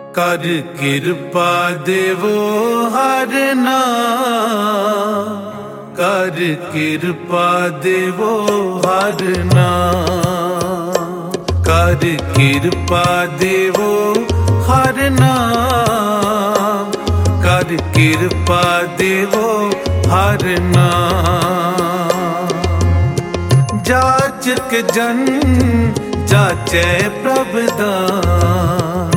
कर कृपा देवो हर नाम, कर कृपा देवो हर नाम, कर कृपा देवो हर नाम, कर कृपा देवो हर नाम। जाचक जन जाचे प्रभुदान,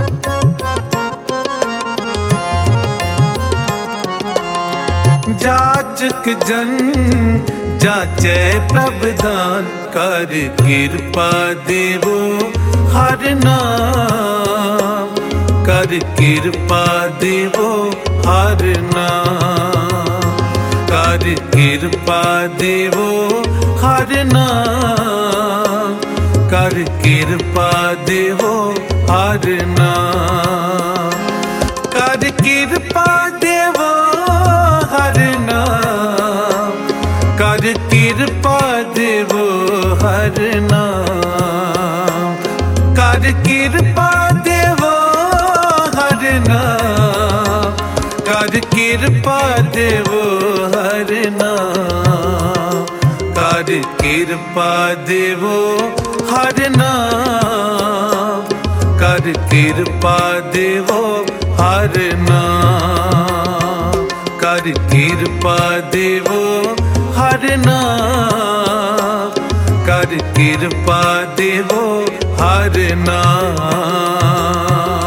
जाचक जन जाचे प्रभुदान, कर कृपा देवो हर नाम, कर कृपा देवो हर नाम, कर कृपा देवो हर नाम, कर कृपा देवो हर नाम, कर कृपा देवो हर नाम, कर कृपा देवो हर नाम, कर कृपा देवो हर नाम, कर कृपा देवो हर नाम, कर कृपा देवो हर नाम, कर कृपा देवो हर नाम, कर कृपा देवो हर नाम, कर कृपा देवो हर नाम।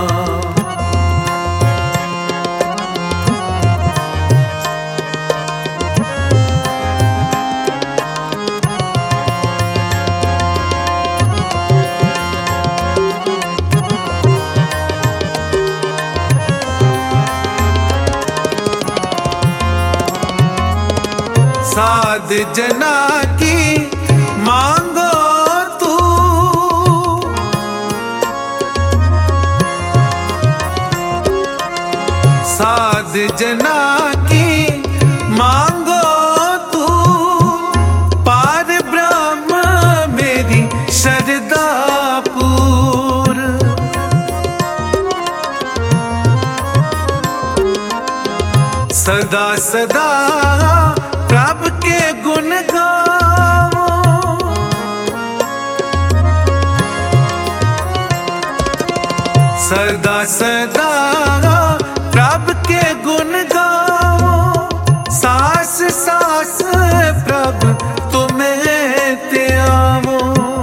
साध जना की मांगो तू, साध जना की मांगो तू, पार ब्रह्म मेरी श्रद्धा पूर, सदा सदा प्रभु के गुण गाओ, सदा सदा प्रभु के गुण गाओ, सास सास प्रभु तुम्हें त्यावो,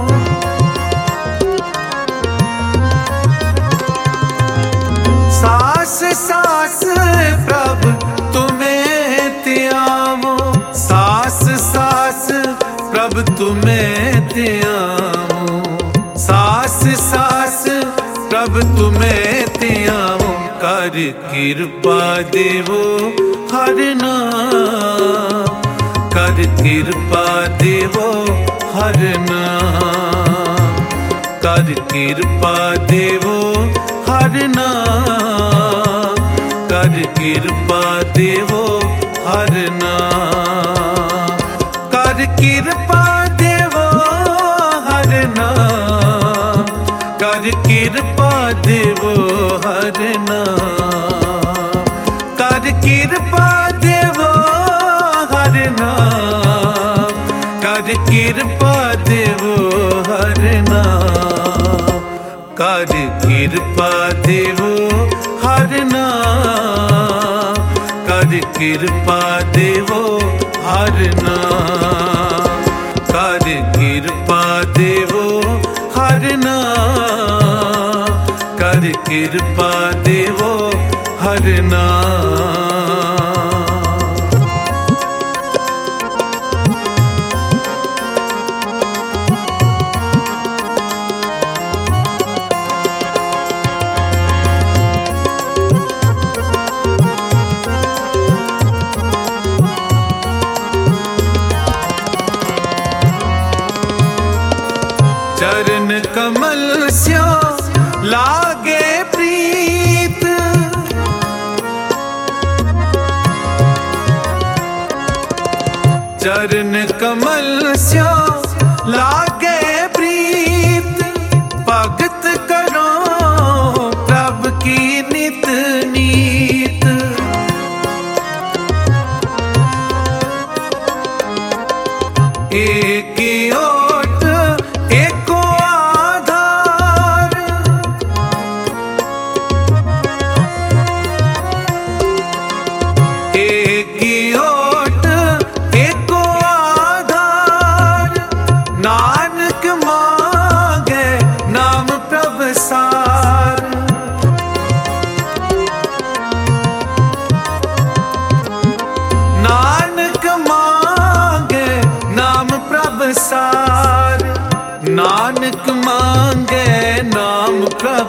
सास सास प्रभु तुम्हें त्यावो, सास सास प्रभु तुम्हें त्यावो, सास सास प्रभु तुम्हें त्यावो, कर कृपा देवो हर नाम, कर कृपा देवो हर नाम, कर कृपा देवो हर नाम, कर कृपा देवो हर नाम, कर कृपा देवो हर नाम, कर कृपा देवो हर नाम, कर कृपा देवो हर नाम, कर कृपा देवो हर नाम, कर कृपा देवो हर नाम, कर कृपा देवो हर नाम, कर कृपा देवो हर नाम, कर कृपा देवो हर नाम। चरण कमल स्यो लागे प्रीत, चरण कमल स्यो लागे प्रीत, भगत करो प्रभु की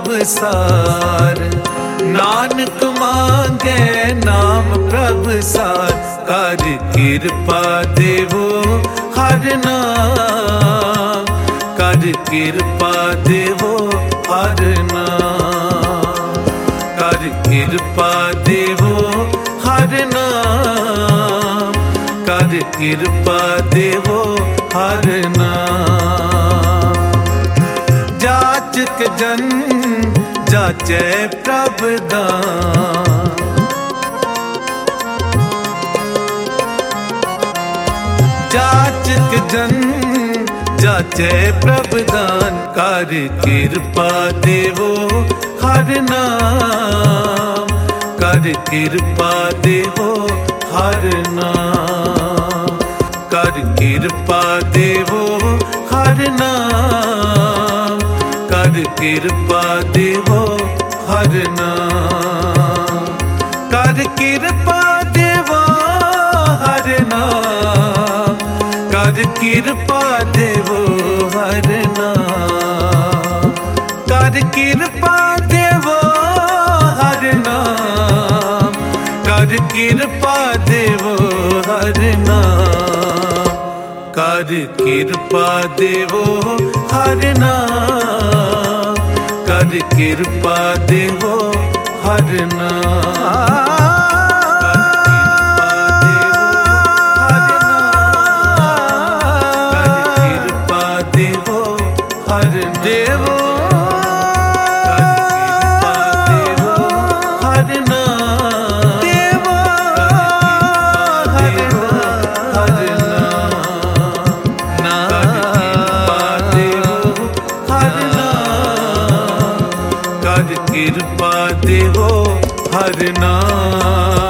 प्रभ सार, नानक मांगे नाम प्रभ सार। कर कृपा देवो हर नाम, कर कृपा देवो हर नाम, कर कृपा देवो हर नाम, कर कृपा देवो हर नाम। जाचक जन जाचै प्रभ दान, जाचक जन जाचै प्रभ दान। कर कृपा देवो हर नाम, कर कृपा देवो हर नाम, कर कृपा देवो हर नाम, कर कृपा देवो हर नाम, कर कृपा देवो हर नाम, कर कृपा देवो हर नाम, कर कृपा देवो हर नाम, कर कृपा देवो हर नाम, कर कृपा देवो हर नाम, कर कृपा देवो हर नाम। कृपा देवो हर नाम।